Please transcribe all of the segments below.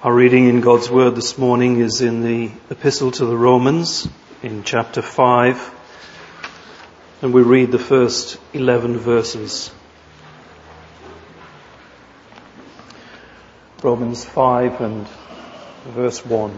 Our reading in God's Word this morning is in the Epistle to the Romans, in chapter 5, and we read the first 11 verses. Romans 5 and verse 1.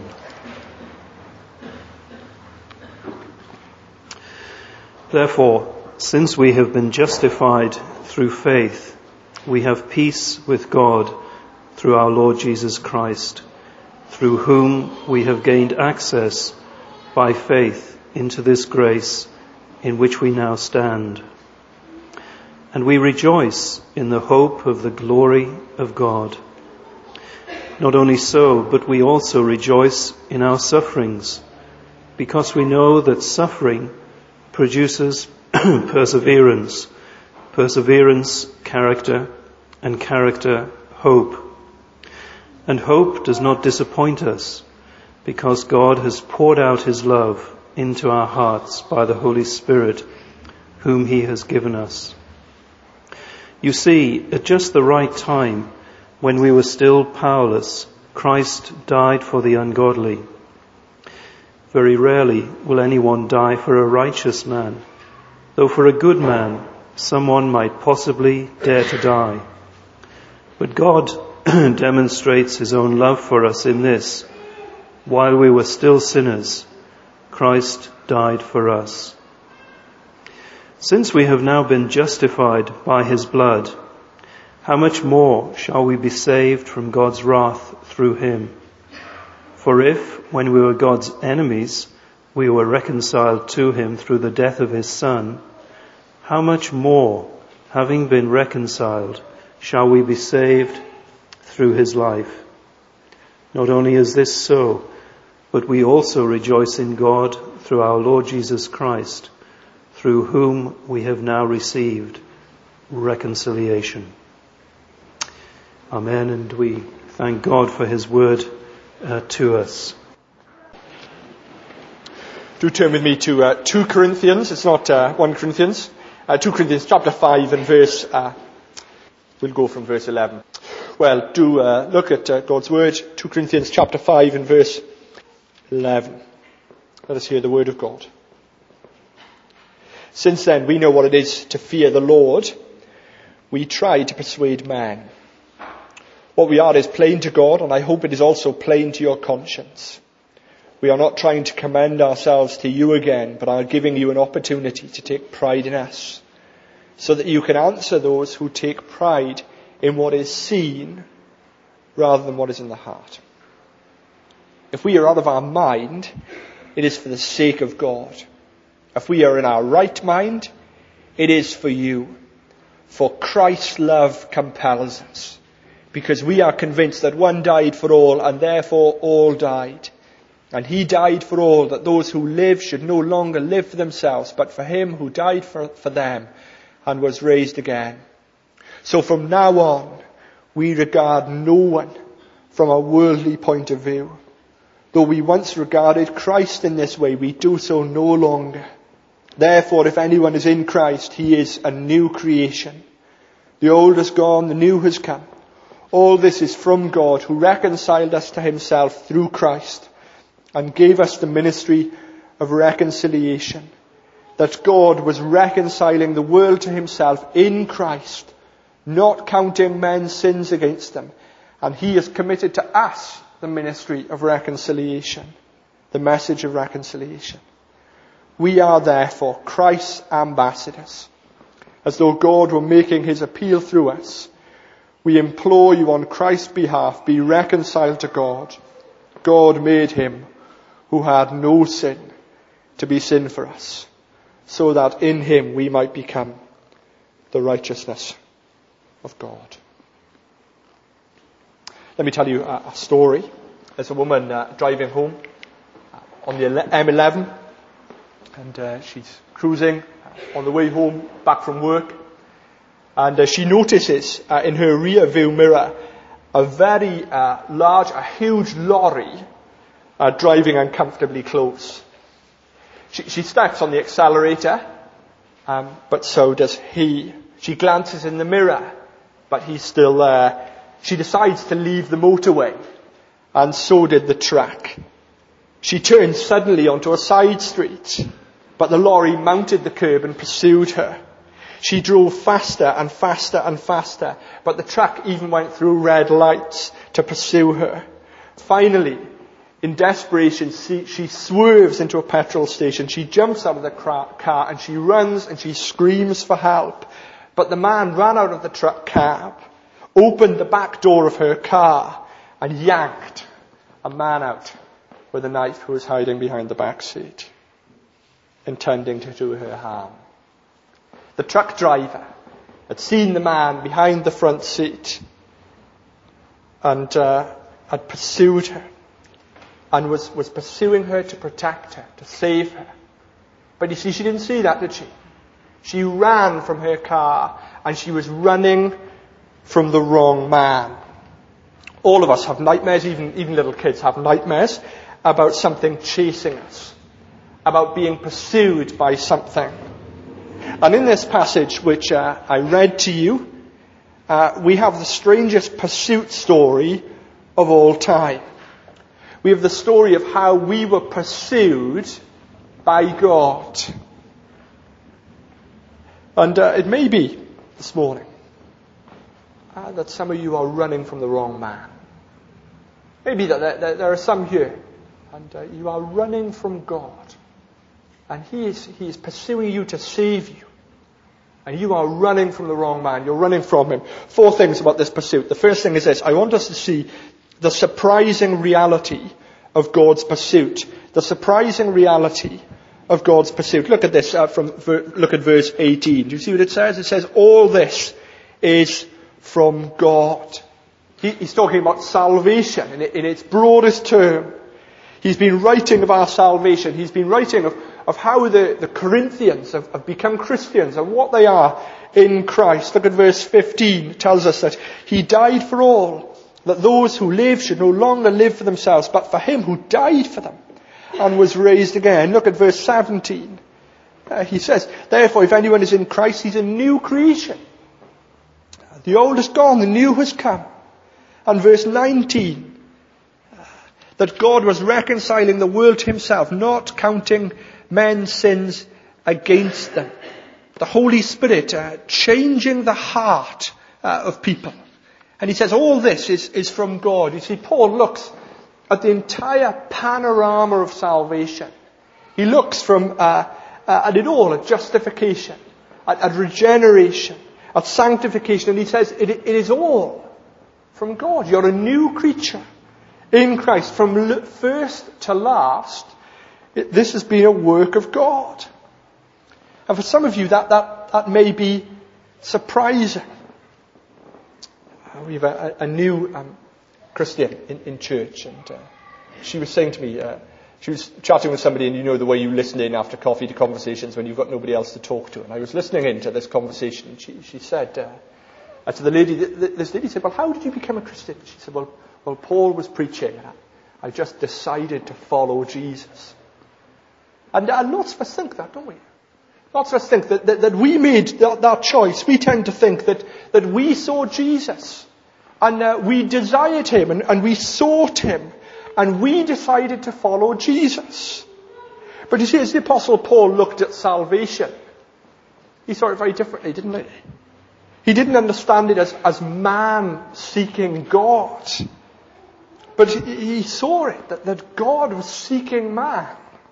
Therefore, since we have been justified through faith, we have peace with God through our Lord Jesus Christ, through whom we have gained access by faith into this grace in which we now stand. And we rejoice in the hope of the glory of God. Not only so, but we also rejoice in our sufferings, because we know that suffering produces perseverance, perseverance, character, and character, hope. And hope does not disappoint us, because God has poured out his love into our hearts by the Holy Spirit, whom he has given us. You see, at just the right time, when we were still powerless, Christ died for the ungodly. Very rarely will anyone die for a righteous man, though for a good man, someone might possibly dare to die. But God demonstrates his own love for us in this: while we were still sinners, Christ died for us. Since we have now been justified by his blood, how much more shall we be saved from God's wrath through him? For if, when we were God's enemies, we were reconciled to him through the death of his Son, how much more, having been reconciled, shall we be saved through his life? Not only is this so, but we also rejoice in God through our Lord Jesus Christ, through whom we have now received reconciliation. Amen, and we thank God for his word to us. Do turn with me to 2 Corinthians. It's not 1 Corinthians. 2 Corinthians chapter 5 and verse, we'll go from verse 11. Well, do look at God's word, 2 Corinthians chapter 5 and verse 11. Let us hear the word of God. Since then we know what it is to fear the Lord, we try to persuade man. What we are is plain to God, and I hope it is also plain to your conscience. We are not trying to commend ourselves to you again, but are giving you an opportunity to take pride in us, so that you can answer those who take pride in what is seen rather than what is in the heart. If we are out of our mind, it is for the sake of God. If we are in our right mind, it is for you. For Christ's love compels us, because we are convinced that one died for all, and therefore all died. And he died for all, that those who live should no longer live for themselves, but for him who died for them and was raised again. So from now on, we regard no one from a worldly point of view. Though we once regarded Christ in this way, we do so no longer. Therefore, if anyone is in Christ, he is a new creation. The old has gone, the new has come. All this is from God, who reconciled us to himself through Christ and gave us the ministry of reconciliation. That God was reconciling the world to himself in Christ, not counting men's sins against them. And he has committed to us the ministry of reconciliation, the message of reconciliation. We are therefore Christ's ambassadors. As though God were making his appeal through us, we implore you on Christ's behalf, be reconciled to God. God made him who had no sin to be sin for us, so that in him we might become the righteousness of God. Let me tell you a story. There's a woman driving home on the M11, and she's cruising on the way home back from work, and she notices in her rear view mirror a very a huge lorry driving uncomfortably close. She steps on the accelerator, but so does he. She glances in the mirror, but he's still there. She decides to leave the motorway and so did the truck. She turned suddenly onto a side street, but the lorry mounted the curb and pursued her. She drove faster and faster and faster, but the truck even went through red lights to pursue her. Finally, in desperation, she swerves into a petrol station. She jumps out of the car and she runs and she screams for help. But the man ran out of the truck cab, opened the back door of her car and yanked a man out with a knife who was hiding behind the back seat, intending to do her harm. The truck driver had seen the man behind the front seat and had pursued her and was pursuing her to protect her, to save her. But you see, she didn't see that, did she? She ran from her car and she was running from the wrong man. All of us have nightmares, even little kids have nightmares about something chasing us, about being pursued by something. And in this passage, which I read to you, we have the strangest pursuit story of all time. We have the story of how we were pursued by God. And it may be this morning that some of you are running from the wrong man. Maybe that there are some here and you are running from God. And He is pursuing you to save you. And you are running from the wrong man. You're running from Him. 4 things about this pursuit. The first thing is this. I want us to see the surprising reality of God's pursuit. The surprising reality of God's pursuit. Look at this. Look at verse 18. Do you see what it says? It says, all this is from God. He's talking about salvation in its broadest term. He's been writing of our salvation. He's been writing of how the Corinthians have become Christians and what they are in Christ. Look at verse 15. It tells us that He died for all, that those who live should no longer live for themselves, but for Him who died for them and was raised again. Look at verse 17. He says, therefore, if anyone is in Christ, he's a new creation. The old is gone, the new has come. And verse 19. That God was reconciling the world to Himself, not counting men's sins against them. The Holy Spirit changing the heart of people. And he says all this is from God. You see, Paul looks at the entire panorama of salvation. He looks at it all, at justification, at regeneration, at sanctification. And he says it is all from God. You're a new creature in Christ. From first to last, this has been a work of God. And for some of you, that may be surprising. We have a new Christian in church, and she was saying to me, she was chatting with somebody, and you know the way you listen in after coffee to conversations when you've got nobody else to talk to. And I was listening into this conversation, and she said to the lady, this lady said, well, how did you become a Christian? She said, well, Paul was preaching, and I just decided to follow Jesus. And lots of us think that, don't we? Lots of us think that we made that choice. We tend to think that we saw Jesus, and we desired Him, and we sought Him, and we decided to follow Jesus. But you see, as the Apostle Paul looked at salvation, he saw it very differently, didn't he? He didn't understand it as man seeking God. But he saw it, that God was seeking man.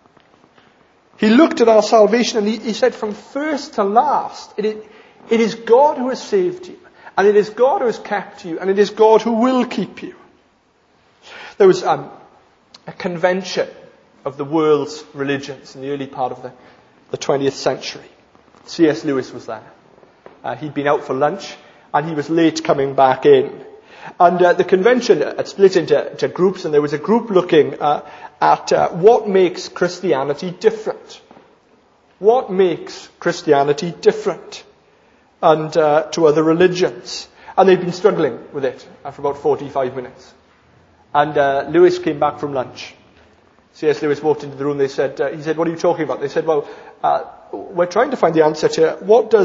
He looked at our salvation and he said from first to last, it is God who has saved you. And it is God who has kept you. And it is God who will keep you. There was a convention of the world's religions in the early part of the 20th century. C.S. Lewis was there. He'd been out for lunch and he was late coming back in. And the convention had split into groups, and there was a group looking at what makes Christianity different. What makes Christianity different and to other religions? And they'd been struggling with it for about 45 minutes. And Lewis came back from lunch. C.S. Lewis walked into the room. He said, what are you talking about? They said, well, we're trying to find the answer to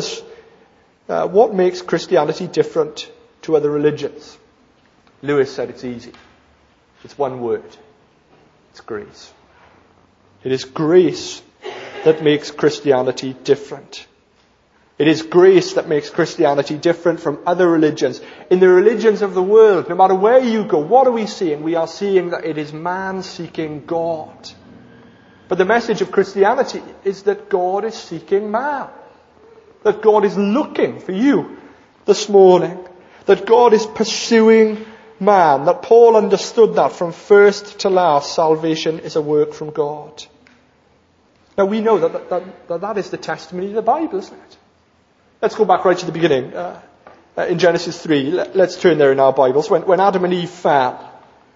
what makes Christianity different to other religions. Lewis said it's easy. It's one word. It's grace. It is grace that makes Christianity different. It is grace that makes Christianity different from other religions. In the religions of the world, no matter where you go, what are we seeing? We are seeing that it is man seeking God. But the message of Christianity is that God is seeking man. That God is looking for you this morning. That God is pursuing man. That Paul understood that from first to last, salvation is a work from God. Now we know that is the testimony of the Bible, isn't it? Let's go back right to the beginning. In Genesis 3, let's turn there in our Bibles. When Adam and Eve fell.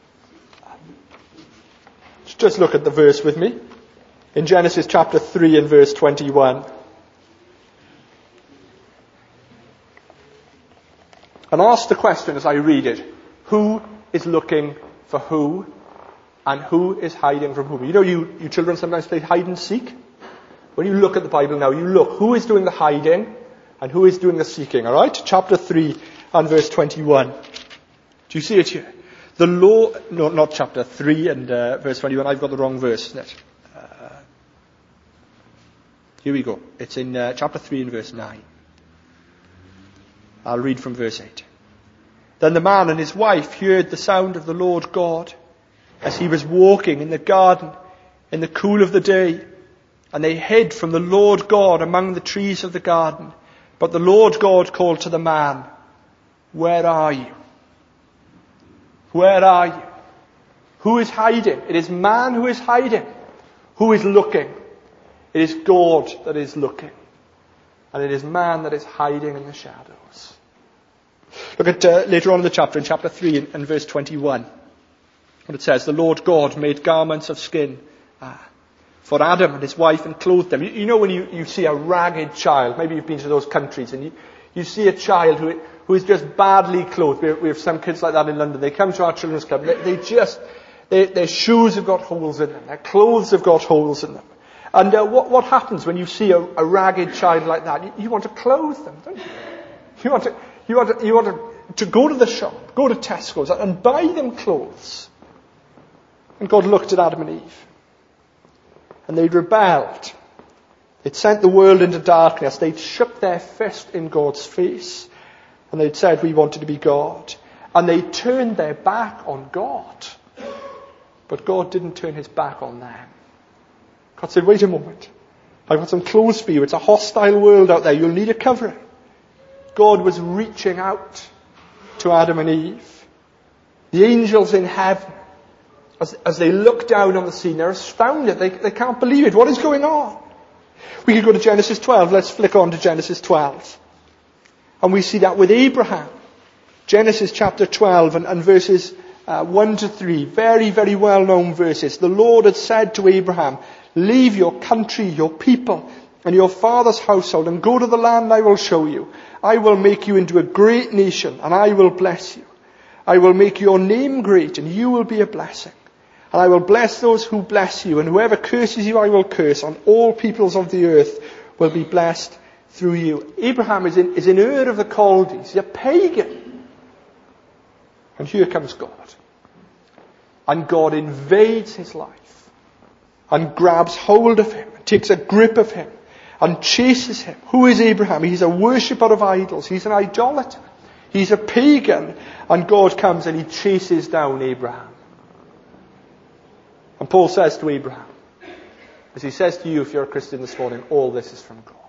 Just look at the verse with me. In Genesis chapter 3 and verse 21. And ask the question as I read it. Who is looking for who? And who is hiding from whom? You know, you children sometimes play hide and seek. When you look at the Bible now, you look. Who is doing the hiding? And who is doing the seeking? Alright? Chapter 3 and verse 21. Do you see it here? The law, no, not chapter 3 and verse 21. I've got the wrong verse, isn't it? Here we go. It's in chapter 3 and verse 9. I'll read from verse 8. Then the man and his wife heard the sound of the Lord God as he was walking in the garden in the cool of the day. And they hid from the Lord God among the trees of the garden. But the Lord God called to the man, where are you? Where are you? Who is hiding? It is man who is hiding. Who is looking? It is God that is looking. And it is man that is hiding in the shadows. Look at later on in the chapter, in chapter 3 and verse 21. What it says, the Lord God made garments of skin for Adam and his wife and clothed them. You know when you see a ragged child, maybe you've been to those countries, and you see a child who is just badly clothed. We have some kids like that in London. They come to our children's club. Their shoes have got holes in them. Their clothes have got holes in them. And what happens when you see a ragged child like that? You want to clothe them, don't you? You want to go to the shop, go to Tesco's and buy them clothes. And God looked at Adam and Eve. And they'd rebelled. They'd sent the world into darkness. They'd shook their fist in God's face. And they'd said, we wanted to be God. And they turned their back on God. But God didn't turn his back on them. God said, wait a moment. I've got some clothes for you. It's a hostile world out there. You'll need a covering. God was reaching out to Adam and Eve. The angels in heaven, as they look down on the scene, they're astounded. They can't believe it. What is going on? We could go to Genesis 12. Let's flick on to Genesis 12. And we see that with Abraham. Genesis chapter 12 and verses 1 to 3. Very, very well-known verses. The Lord had said to Abraham, leave your country, your people, and your father's household, and go to the land I will show you. I will make you into a great nation, and I will bless you. I will make your name great, and you will be a blessing. And I will bless those who bless you, and whoever curses you I will curse, and all peoples of the earth will be blessed through you. Abraham is in Ur of the Chaldees. He's a pagan. And here comes God. And God invades his life, and grabs hold of him, and takes a grip of him, and chases him. Who is Abraham? He's a worshipper of idols. He's an idolater. He's a pagan. And God comes and he chases down Abraham. And Paul says to Abraham, as he says to you if you're a Christian this morning, all this is from God.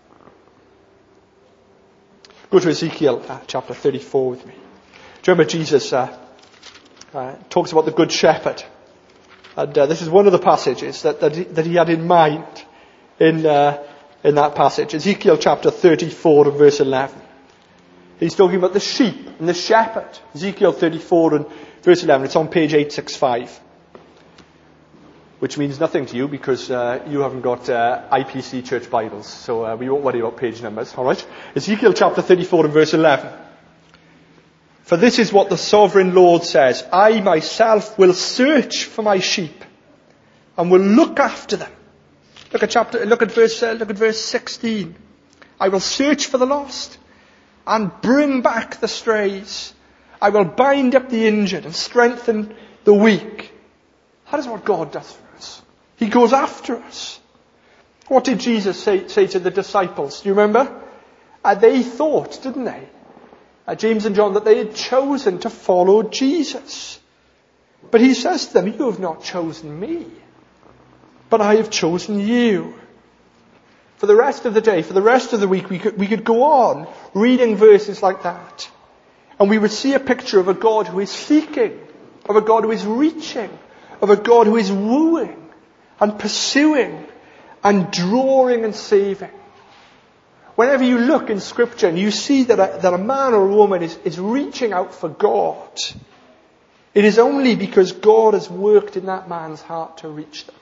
Go to Ezekiel chapter 34 with me. Do you remember Jesus talks about the Good Shepherd? And this is one of the passages that he had in mind in that passage. Ezekiel chapter 34 and verse 11. He's talking about the sheep and the shepherd. Ezekiel 34 and verse 11. It's on page 865. Which means nothing to you because you haven't got IPC church Bibles. So we won't worry about page numbers. Alright? Ezekiel chapter 34 and verse 11. For this is what the sovereign Lord says. I myself will search for my sheep and will look after them. Look at verse 16. I will search for the lost and bring back the strays. I will bind up the injured and strengthen the weak. That is what God does for us. He goes after us. What did Jesus say to the disciples? Do you remember? They thought, didn't they? James and John, that they had chosen to follow Jesus. But he says to them, you have not chosen me, but I have chosen you. For the rest of the day, for the rest of the week, we could go on reading verses like that. And we would see a picture of a God who is seeking, of a God who is reaching, of a God who is wooing and pursuing and drawing and saving. Whenever you look in Scripture and you see that a man or a woman is reaching out for God, it is only because God has worked in that man's heart to reach them.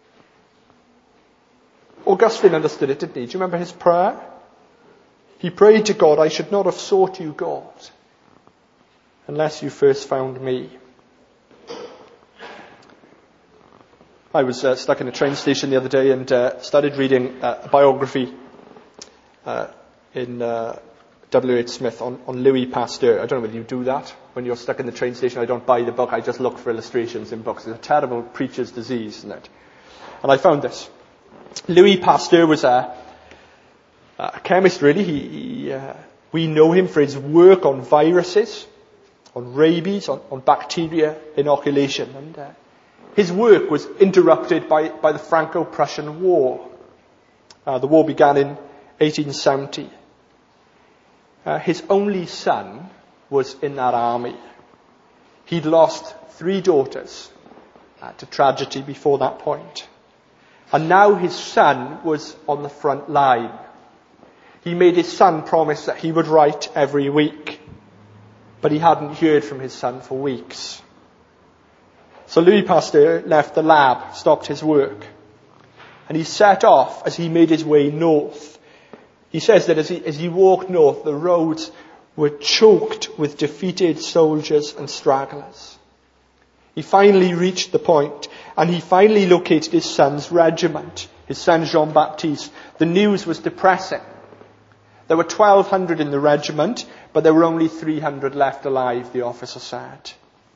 Augustine understood it, didn't he? Do you remember his prayer? He prayed to God, I should not have sought you, God, unless you first found me. I was stuck in a train station the other day and started reading a biography in W.H. Smith on Louis Pasteur. I don't know whether you do that. When you're stuck in the train station, I don't buy the book, I just look for illustrations in books. It's a terrible preacher's disease, isn't it? And I found this. Louis Pasteur was a chemist, really. We know him for his work on viruses, on rabies, on bacteria inoculation. And his work was interrupted by the Franco-Prussian War. The war began in 1870. His only son was in that army. He'd lost 3 daughters to tragedy before that point. And now his son was on the front line. He made his son promise that he would write every week. But he hadn't heard from his son for weeks. So Louis Pasteur left the lab, stopped his work. And he set off as he made his way north. He says that as he walked north, the roads were choked with defeated soldiers and stragglers. He finally reached the point, and he finally located his son's regiment, his son Jean-Baptiste. The news was depressing. There were 1,200 in the regiment, but there were only 300 left alive, the officer said.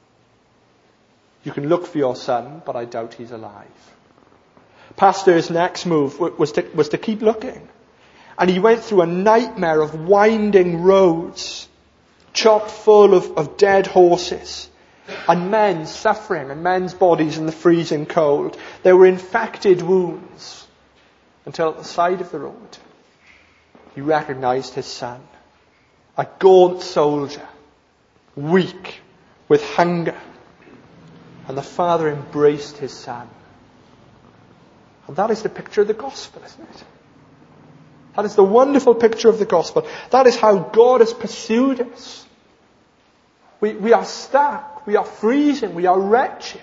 You can look for your son, but I doubt he's alive. Pasteur's next move was to keep looking. And he went through a nightmare of winding roads, chock full of dead horses, and men suffering, and men's bodies in the freezing cold. There were infected wounds, until at the side of the road, he recognized his son. A gaunt soldier, weak, with hunger. And the father embraced his son. And that is the picture of the gospel, isn't it? That is the wonderful picture of the gospel. That is how God has pursued us. We are stuck. We are freezing. We are wretched.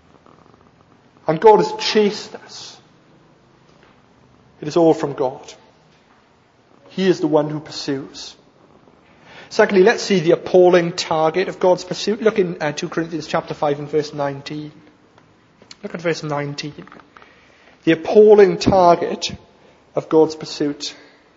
And God has chased us. It is all from God. He is the one who pursues. Secondly, let's see the appalling target of God's pursuit. Look in 2 Corinthians chapter 5 and verse 19. Look at verse 19. The appalling target of God's pursuit.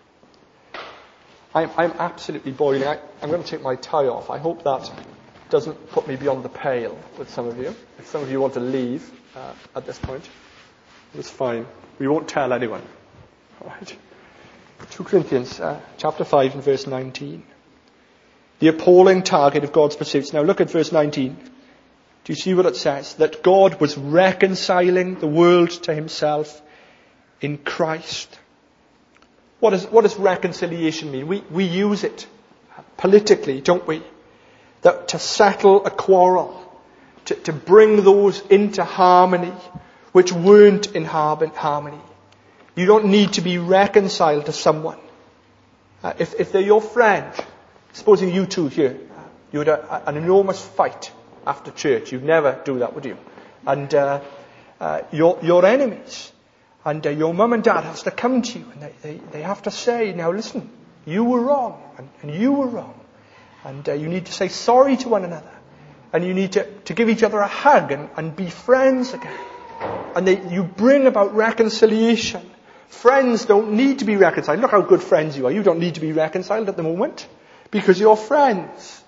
I'm absolutely boiling. I'm going to take my tie off. I hope that doesn't put me beyond the pale with some of you. If some of you want to leave at this point, it's fine. We won't tell anyone. All right. 2 Corinthians chapter 5 and verse 19. The appalling target of God's pursuits. Now look at verse 19. Do you see what it says? That God was reconciling the world to himself in Christ. What does reconciliation mean? We use it politically, don't we? That to settle a quarrel, to bring those into harmony which weren't in harmony. You don't need to be reconciled to someone. If they're your friend, supposing you two here, you had an enormous fight after church. You'd never do that, would you? And your enemies. And your mum and dad has to come to you and they have to say, now listen, you were wrong and you were wrong. And you need to say sorry to one another. And you need to give each other a hug and be friends again. And you bring about reconciliation. Friends don't need to be reconciled. Look how good friends you are. You don't need to be reconciled at the moment because you're friends.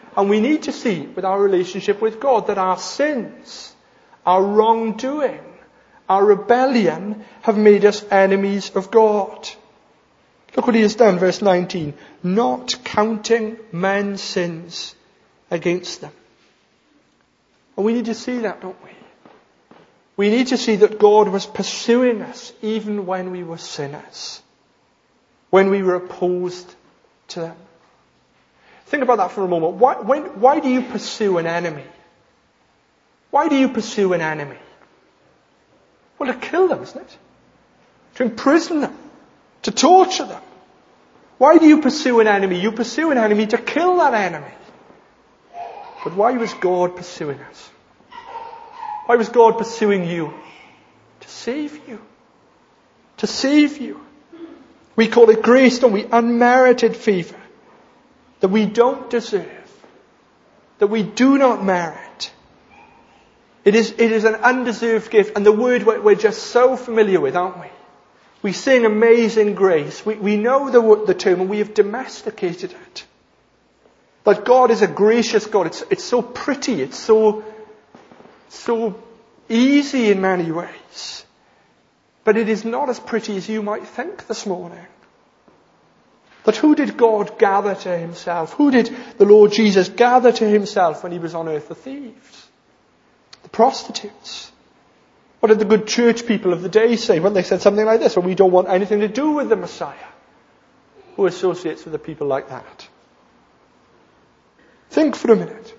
And we need to see with our relationship with God that our sins, our wrongdoing, our rebellion have made us enemies of God. Look what he has done, verse 19. Not counting men's sins against them. And we need to see that, don't we? We need to see that God was pursuing us even when we were sinners. When we were opposed to them. Think about that for a moment. Why do you pursue an enemy? Why do you pursue an enemy? Well, to kill them, isn't it? To imprison them. To torture them. Why do you pursue an enemy? You pursue an enemy to kill that enemy. But why was God pursuing us? Why was God pursuing you? To save you. To save you. We call it grace, don't we? Unmerited favor. That we don't deserve. That we do not merit. It is an undeserved gift. And the word we're just so familiar with, aren't we? We sing Amazing Grace. We know the term and we have domesticated it. That God is a gracious God. It's so pretty. It's so easy in many ways. But it is not as pretty as you might think this morning. That who did God gather to himself? Who did the Lord Jesus gather to himself when he was on earth? The thieves. The prostitutes. What did the good church people of the day say when they said something like this? Well, we don't want anything to do with the Messiah. Who associates with a people like that? Think for a minute.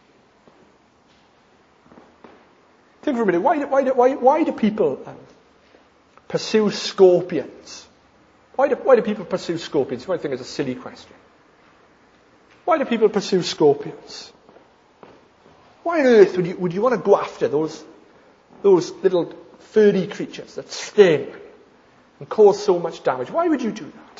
Think for a minute. Why do people pursue scorpions? Why do people pursue scorpions? You might think it's a silly question. Why do people pursue scorpions? Why on earth would you want to go after those little furry creatures that sting and cause so much damage? Why would you do that?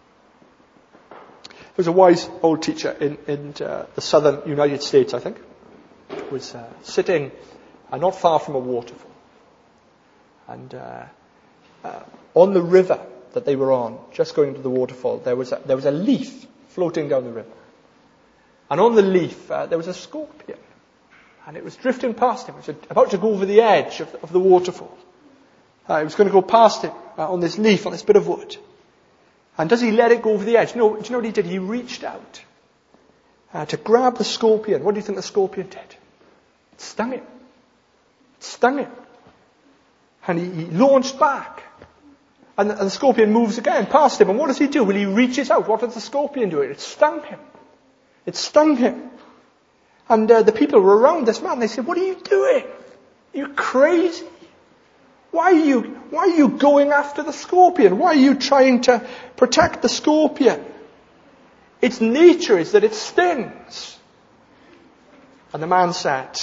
There was a wise old teacher in the southern United States, I think, who was sitting not far from a waterfall. And on the river that they were on, just going to the waterfall, there was a leaf floating down the river. And on the leaf, there was a scorpion. And it was drifting past him. It was about to go over the edge of the waterfall. It was going to go past him on this leaf, on this bit of wood. And does he let it go over the edge? No, do you know what he did? He reached out to grab the scorpion. What do you think the scorpion did? It stung him. It stung him. And he launched back. And the scorpion moves again past him. And what does he do? Well, he reaches out. What does the scorpion do? It stung him. It stung him. And the people were around this man. They said, "What are you doing? You're crazy. Why are you going after the scorpion? Why are you trying to protect the scorpion? Its nature is that it stings." And the man said,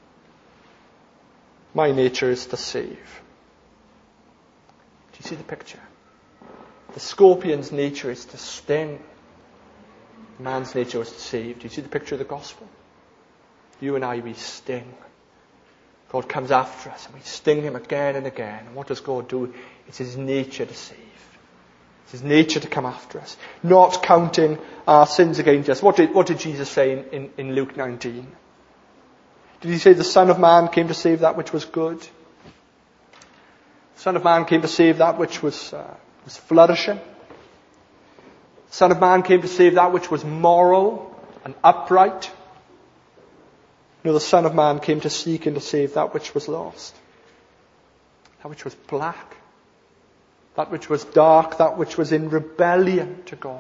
"My nature is to save." Do you see the picture? The scorpion's nature is to sting. Man's nature is to save. Do you see the picture of the gospel? You and I, we sting. God comes after us and we sting him again and again. And what does God do? It's his nature to save. It's his nature to come after us. Not counting our sins against us. What did Jesus say in Luke 19? Did he say the Son of Man came to save that which was good? The Son of Man came to save that which was flourishing. The Son of Man came to save that which was moral and upright. No, the Son of Man came to seek and to save that which was lost. That which was black. That which was dark. That which was in rebellion to God.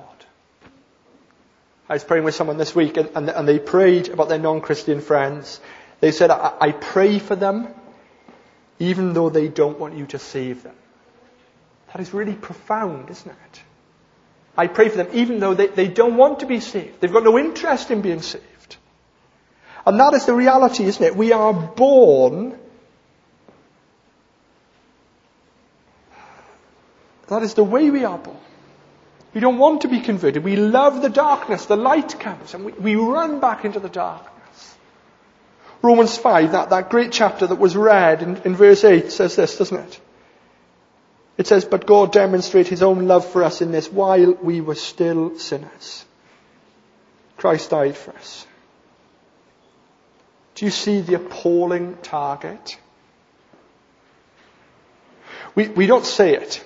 I was praying with someone this week and they prayed about their non-Christian friends. They said, I pray for them even though they don't want you to save them. That is really profound, isn't it? I pray for them even though they don't want to be saved. They've got no interest in being saved. And that is the reality, isn't it? We are born. That is the way we are born. We don't want to be converted. We love the darkness. The light comes and we run back into the darkness. Romans 5, that great chapter that was read in verse 8 says this, doesn't it? It says, "But God demonstrated his own love for us in this, while we were still sinners. Christ died for us." Do you see the appalling target? We don't say it.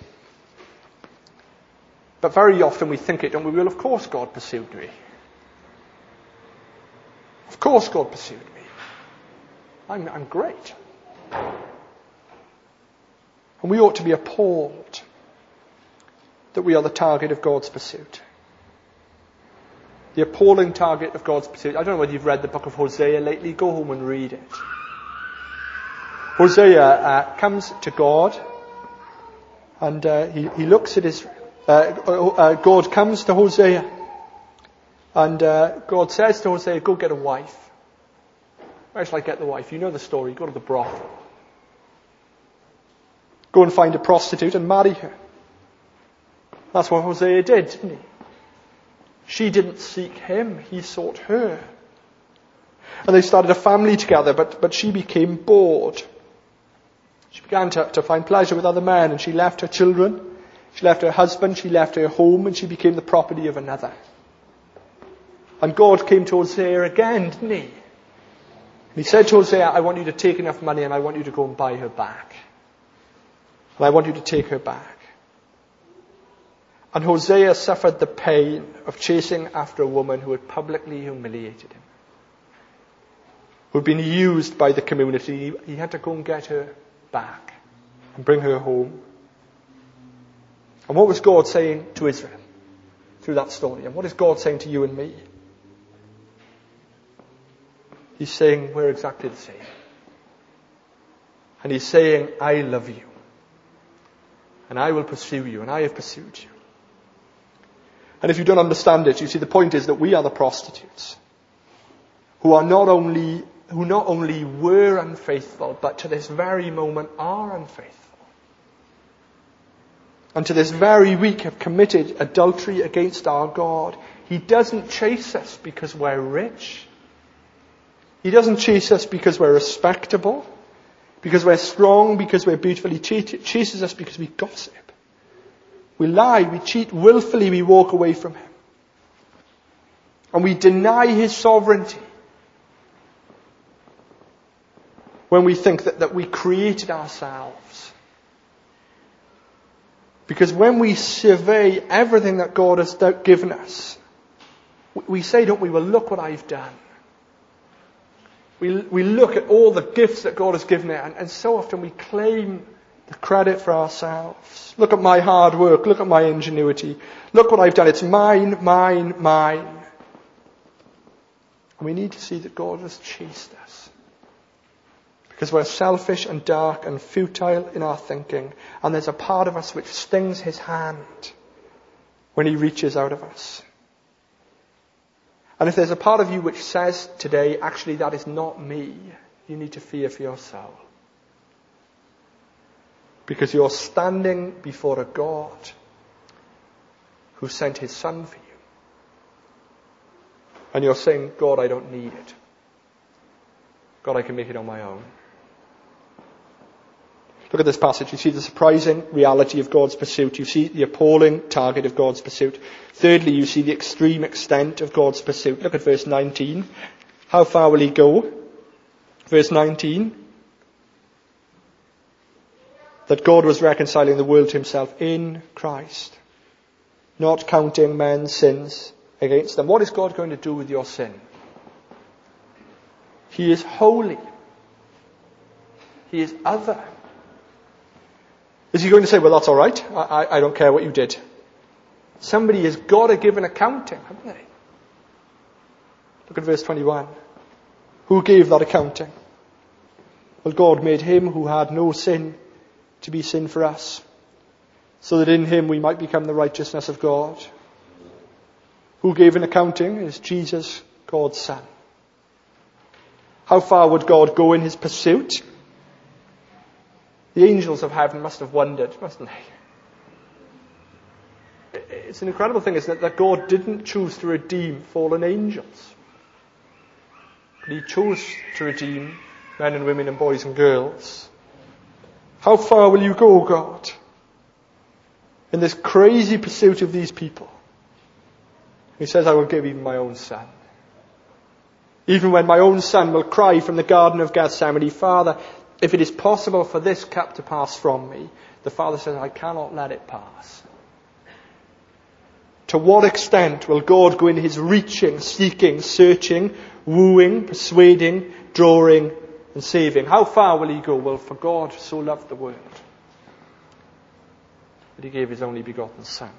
But very often we think it, don't we? Well, of course God pursued me. Of course God pursued me. I'm great. And we ought to be appalled that we are the target of God's pursuit. The appalling target of God's pursuit. I don't know whether you've read the book of Hosea lately. Go home and read it. Hosea comes to God and he looks at his... God comes to Hosea and God says to Hosea, go get a wife. Where shall I get the wife? You know the story. Go to the brothel. Go and find a prostitute and marry her. That's what Hosea did, didn't he? She didn't seek him, he sought her. And they started a family together, but she became bored. She began to find pleasure with other men, and she left her children, she left her husband, she left her home, and she became the property of another. And God came to Hosea again, didn't he? And he said to Hosea, I want you to take enough money and I want you to go and buy her back. And I want you to take her back. And Hosea suffered the pain of chasing after a woman who had publicly humiliated him, who had been used by the community. He had to go and get her back and bring her home. And what was God saying to Israel through that story? And what is God saying to you and me? He's saying we're exactly the same. And he's saying, I love you. And I will pursue you. And I have pursued you. And if you don't understand it, you see the point is that we are the prostitutes who not only were unfaithful, but to this very moment are unfaithful. And to this very week have committed adultery against our God. He doesn't chase us because we're rich. He doesn't chase us because we're respectable, because we're strong, because we're beautiful. He chases us because we gossip. We lie, we cheat, willfully we walk away from him. And we deny his sovereignty when we think that we created ourselves. Because when we survey everything that God has given us, we say, don't we, well, look what I've done. We look at all the gifts that God has given it, and so often we claim the credit for ourselves. Look at my hard work. Look at my ingenuity. Look what I've done. It's mine, mine, mine. And we need to see that God has chased us. Because we're selfish and dark and futile in our thinking. And there's a part of us which stings his hand when he reaches out of us. And if there's a part of you which says today, actually that is not me, you need to fear for your soul. Because you're standing before a God who sent his son for you. And you're saying, God, I don't need it. God, I can make it on my own. Look at this passage. You see the surprising reality of God's pursuit. You see the appalling target of God's pursuit. Thirdly, you see the extreme extent of God's pursuit. Look at verse 19. How far will he go? Verse 19. That God was reconciling the world to himself in Christ, not counting men's sins against them. What is God going to do with your sin? He is holy. He is other. Is he going to say, well, that's all right. I don't care what you did. Somebody has got to give an accounting, haven't they? Look at verse 21. Who gave that accounting? Well, God made him who had no sin to be sin for us, so that in him we might become the righteousness of God. Who gave an accounting is Jesus, God's Son. How far would God go in his pursuit? The angels of heaven must have wondered, mustn't they? It's an incredible thing, isn't it, that God didn't choose to redeem fallen angels. But he chose to redeem men and women and boys and girls. How far will you go, God, in this crazy pursuit of these people? He says, I will give even my own son. Even when my own son will cry from the Garden of Gethsemane, Father, if it is possible for this cup to pass from me, the Father says, I cannot let it pass. To what extent will God go in his reaching, seeking, searching, wooing, persuading, drawing, and saving? How far will he go? Well, for God so loved the world that he gave his only begotten Son.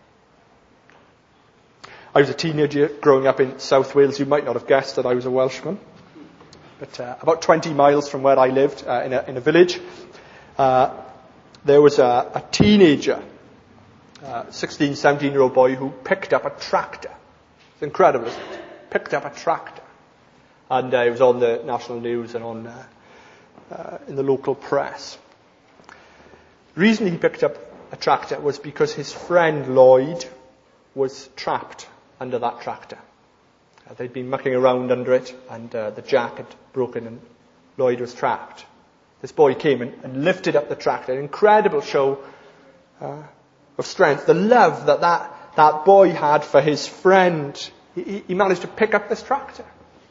I was a teenager growing up in South Wales. You might not have guessed that I was a Welshman. But about 20 miles from where I lived, in a village, there was a teenager, 16, 17-year-old boy who picked up a tractor. It's incredible, isn't it? Picked up a tractor. And it was on the national news and on in the local press. The reason he picked up a tractor was because his friend Lloyd was trapped under that tractor. They'd been mucking around under it, and the jack had broken and Lloyd was trapped. This boy came and lifted up the tractor. An incredible show of strength. The love that boy had for his friend. He managed to pick up this tractor.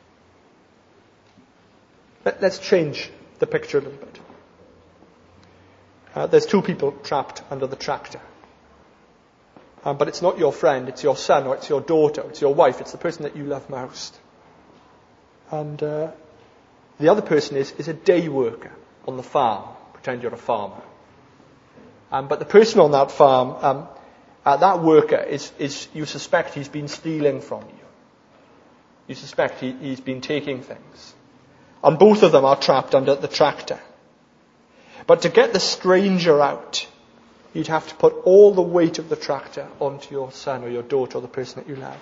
Let's change the picture a little bit. There's two people trapped under the tractor. But it's not your friend, it's your son, or it's your daughter, it's your wife, it's the person that you love most. And the other person is a day worker on the farm. Pretend you're a farmer. But the person on that farm, that worker is you suspect he's been stealing from you. You suspect he's been taking things. And both of them are trapped under the tractor. But to get the stranger out, you'd have to put all the weight of the tractor onto your son or your daughter or the person that you love.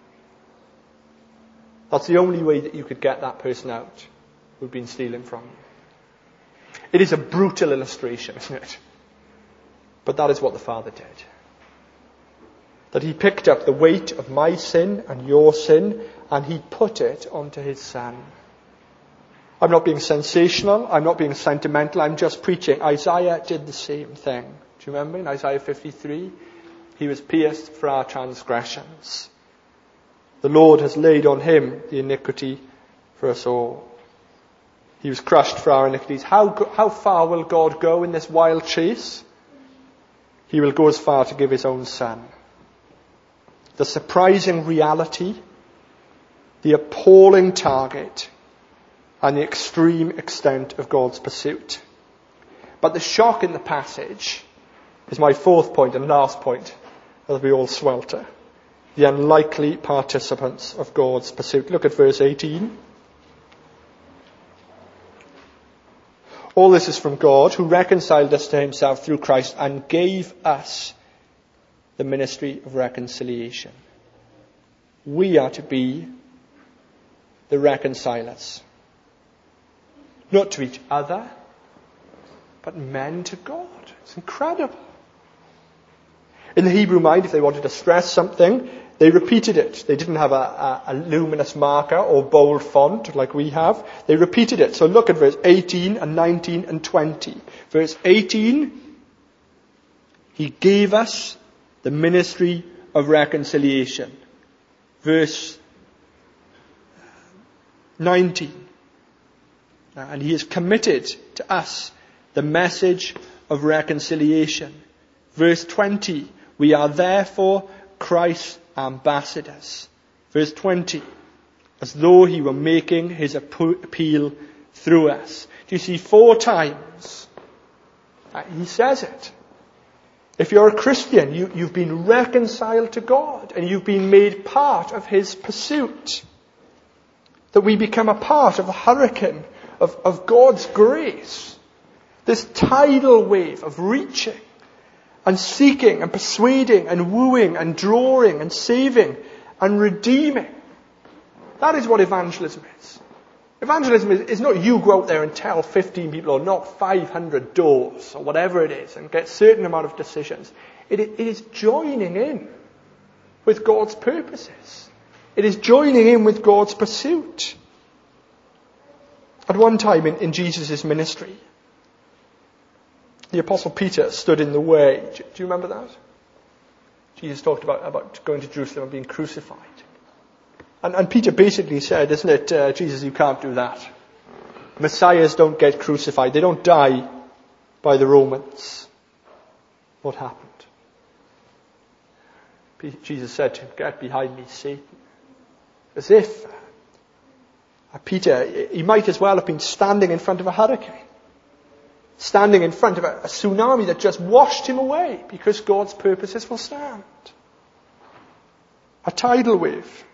That's the only way that you could get that person out who'd been stealing from you. It is a brutal illustration, isn't it? But that is what the Father did. That he picked up the weight of my sin and your sin and he put it onto his Son. I'm not being sensational, I'm not being sentimental, I'm just preaching. Isaiah did the same thing. Do you remember in Isaiah 53? He was pierced for our transgressions. The Lord has laid on him the iniquity for us all. He was crushed for our iniquities. How far will God go in this wild chase? He will go as far to give his own Son. The surprising reality, the appalling target, and the extreme extent of God's pursuit. But the shock in the passage is my fourth point and last point, as we all swelter. The unlikely participants of God's pursuit. Look at verse 18. All this is from God, who reconciled us to himself through Christ and gave us the ministry of reconciliation. We are to be the reconcilers. Not to each other, but men to God. It's incredible. In the Hebrew mind, if they wanted to stress something, they repeated it. They didn't have a luminous marker or bold font like we have. They repeated it. So look at verse 18 and 19 and 20. Verse 18, he gave us the ministry of reconciliation. Verse 19, and he has committed to us the message of reconciliation. Verse 20, we are therefore Christ's ambassadors. Verse 20, as though he were making his appeal through us. Do you see 4 times? He says it. If you're a Christian, you've been reconciled to God and you've been made part of his pursuit. That we become a part of the hurricane of God's grace. This tidal wave of reaching and seeking and persuading and wooing and drawing and saving and redeeming. That is what evangelism is. Evangelism is not you go out there and tell 15 people or knock 500 doors or whatever it is and get a certain amount of decisions. It is joining in with God's purposes. It is joining in with God's pursuit. At one time in Jesus' ministry, the Apostle Peter stood in the way. Do you remember that? Jesus talked about going to Jerusalem and being crucified. And Peter basically said, isn't it, Jesus, you can't do that. Messiahs don't get crucified. They don't die by the Romans. What happened? Jesus said to him, get behind me, Satan. As if Peter, he might as well have been standing in front of a hurricane. Standing in front of a tsunami that just washed him away because God's purposes will stand. A tidal wave.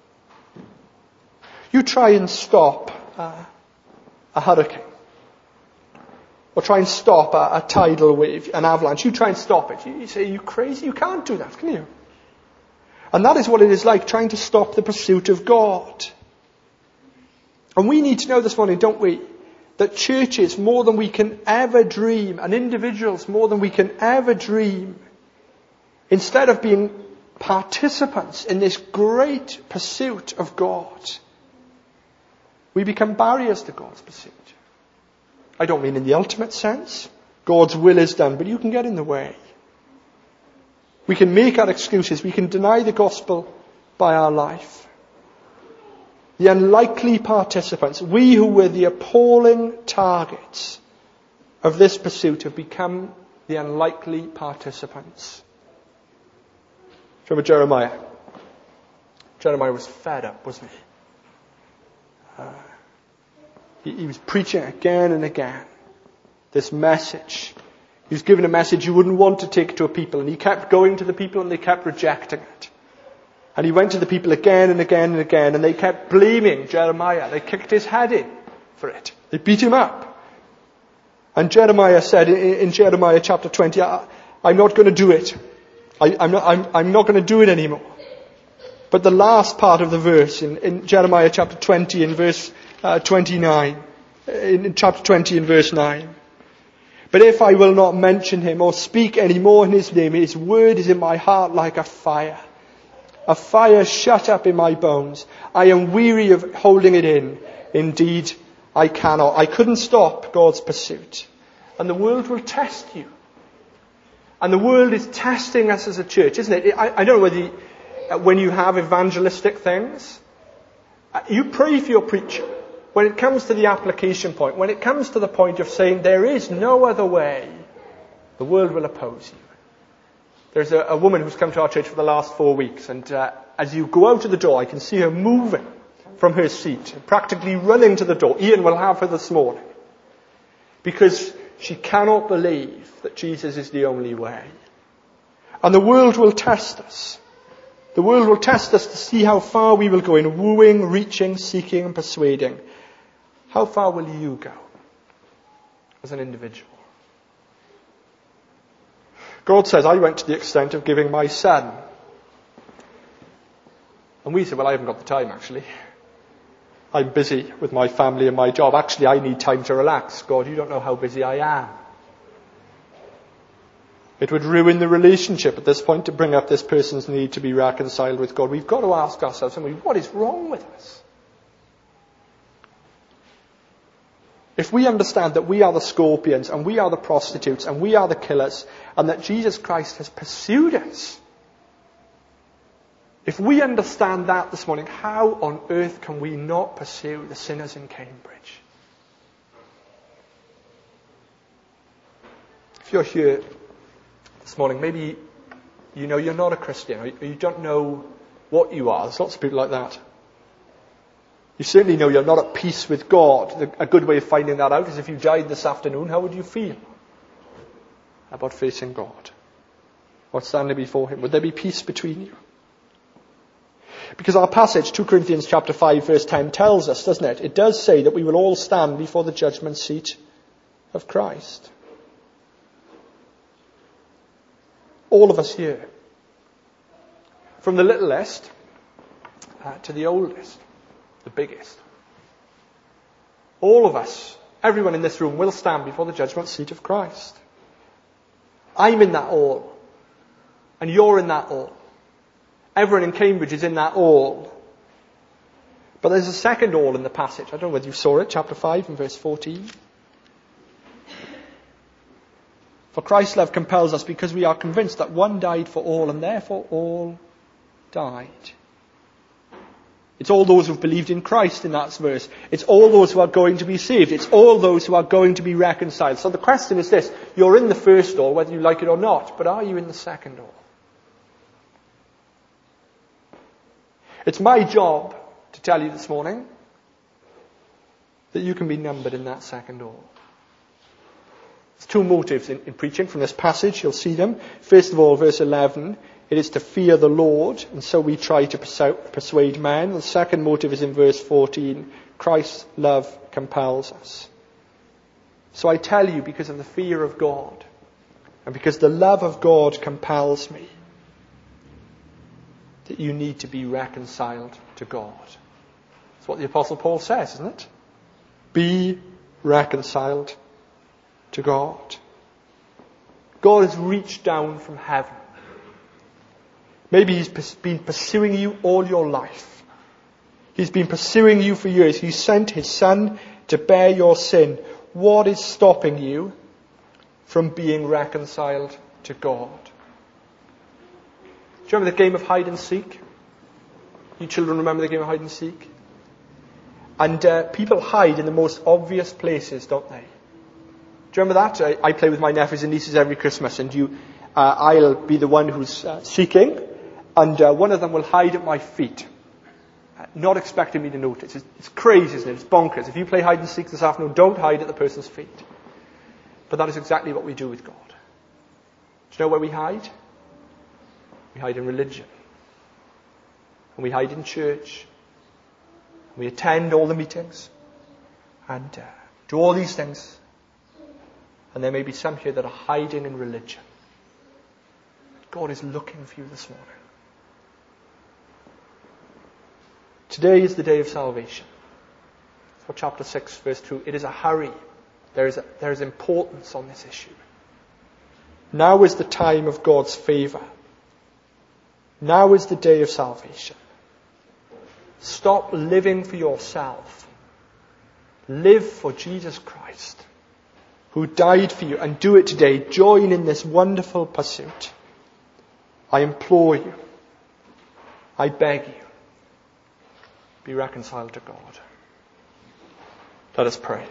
You try and stop a hurricane. Or try and stop a tidal wave, an avalanche. You try and stop it. You say, are you crazy? You can't do that, can you? And that is what it is like, trying to stop the pursuit of God. And we need to know this morning, don't we, that churches, more than we can ever dream, and individuals, more than we can ever dream, instead of being participants in this great pursuit of God, we become barriers to God's pursuit. I don't mean in the ultimate sense. God's will is done, but you can get in the way. We can make our excuses. We can deny the gospel by our life. The unlikely participants, we who were the appalling targets of this pursuit, have become the unlikely participants. Remember Jeremiah? Jeremiah was fed up, wasn't he? He was preaching again and again this message. He was given a message you wouldn't want to take to a people, and he kept going to the people and they kept rejecting it. And he went to the people again and again and again, and they kept blaming Jeremiah. They kicked his head in for it. They beat him up. And Jeremiah said in Jeremiah chapter 20, I'm not going to do it. I'm not going to do it anymore. But the last part of the verse in Jeremiah chapter 20 in verse 29, in chapter 20 in verse 9. But if I will not mention him or speak any more in his name, his word is in my heart like a fire shut up in my bones. I am weary of holding it in. Indeed, I cannot. I couldn't stop God's pursuit. And the world will test you. And the world is testing us as a church, isn't it? I don't know whether when you have evangelistic things, you pray for your preacher. When it comes to the application point, when it comes to the point of saying there is no other way, the world will oppose you. There's a woman who's come to our church for the last 4 weeks, and as you go out of the door, I can see her moving from her seat, practically running to the door. Ian will have her this morning. Because she cannot believe that Jesus is the only way. And the world will test us. The world will test us to see how far we will go in wooing, reaching, seeking, and persuading. How far will you go as an individual? God says, I went to the extent of giving my son. And we say, well, I haven't got the time, actually. I'm busy with my family and my job. Actually, I need time to relax. God, you don't know how busy I am. It would ruin the relationship at this point to bring up this person's need to be reconciled with God. We've got to ask ourselves, what is wrong with us? If we understand that we are the scorpions and we are the prostitutes and we are the killers and that Jesus Christ has pursued us, if we understand that this morning, how on earth can we not pursue the sinners in Cambridge? If you're here this morning, maybe you know you're not a Christian, or you don't know what you are. There's lots of people like that. You certainly know you're not at peace with God. A good way of finding that out is if you died this afternoon, how would you feel about facing God? Or standing before him? Would there be peace between you? Because our passage, 2 Corinthians chapter 5 verse 10 tells us, doesn't it? It does say that we will all stand before the judgment seat of Christ. All of us here. From the littlest to the oldest, the biggest. All of us, everyone in this room will stand before the judgment seat of Christ. I'm in that all. And you're in that all. Everyone in Cambridge is in that all. But there's a second all in the passage. I don't know whether you saw it, chapter 5 and verse 14. For Christ's love compels us because we are convinced that one died for all and therefore all died. It's all those who've believed in Christ in that verse. It's all those who are going to be saved. It's all those who are going to be reconciled. So the question is this: you're in the first door, whether you like it or not, but are you in the second door? It's my job to tell you this morning that you can be numbered in that second door. There's two motives in preaching from this passage. You'll see them. First of all, verse 11, it is to fear the Lord, and so we try to persuade men. The second motive is in verse 14, Christ's love compels us. So I tell you, because of the fear of God, and because the love of God compels me, that you need to be reconciled to God. That's what the Apostle Paul says, isn't it? Be reconciled to God. God has reached down from heaven. Maybe He's been pursuing you all your life. He's been pursuing you for years. He sent His Son to bear your sin. What is stopping you from being reconciled to God? Do you remember the game of hide and seek? You children remember the game of hide and seek? And people hide in the most obvious places, don't they? Do you remember that? I play with my nephews and nieces every Christmas, and I'll be the one who's seeking, and one of them will hide at my feet, not expecting me to notice. It's crazy, isn't it? It's bonkers. If you play hide and seek this afternoon, don't hide at the person's feet. But that is exactly what we do with God. Do you know where we hide? We hide in religion. And we hide in church. And we attend all the meetings. And do all these things. And there may be some here that are hiding in religion. God is looking for you this morning. Today is the day of salvation. For chapter 6, verse 2. It is a hurry. There is importance on this issue. Now is the time of God's favour. Now is the day of salvation. Stop living for yourself. Live for Jesus Christ, who died for you, and do it today. Join in this wonderful pursuit. I implore you. I beg you. Be reconciled to God. Let us pray.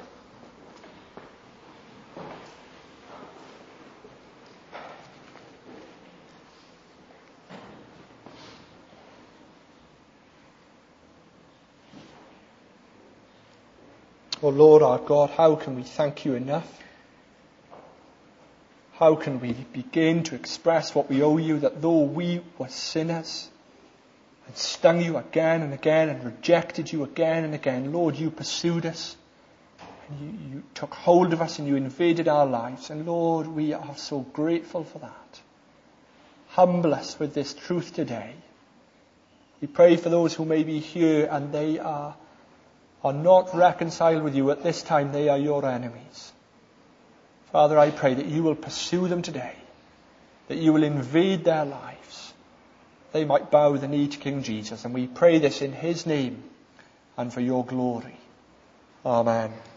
Oh Lord our God, how can we thank you enough? How can we begin to express what we owe you, that though we were sinners and stung you again and again and rejected you again and again, Lord, you pursued us and you took hold of us and you invaded our lives. And Lord, we are so grateful for that. Humble us with this truth today. We pray for those who may be here and they are not reconciled with you at this time. They are your enemies. Father, I pray that you will pursue them today, that you will invade their lives. They might bow the knee to King Jesus, and we pray this in his name and for your glory. Amen.